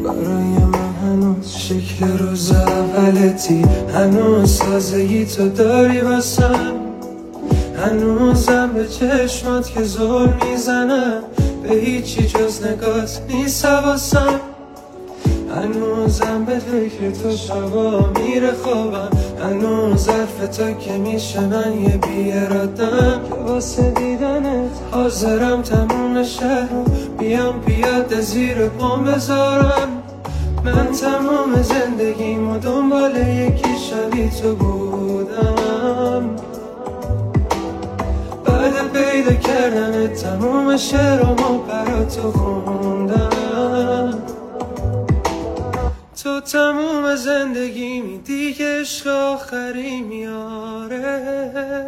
برای من هنوز شکل روز اولتی، هنوز سازگی تو داری واسم، هنوزم به چشمات که زل میزنم، به هیچی جز نگات نیست حواسم، هنوزم به فکر تو شبا میره خوابم، هنوز حرف تو که میشنن یه بیارادم که واسه دیدنت حاضرم تموم شهر رو بیام پیاده زیر پام بذارم. من تمام زندگیمو دنبال یکی شبیه تو بودم، بعد پیدا کردن تموم شعرامو برا تو خوندم. تو تموم زندگیمی دیگه عشق آخری میاره.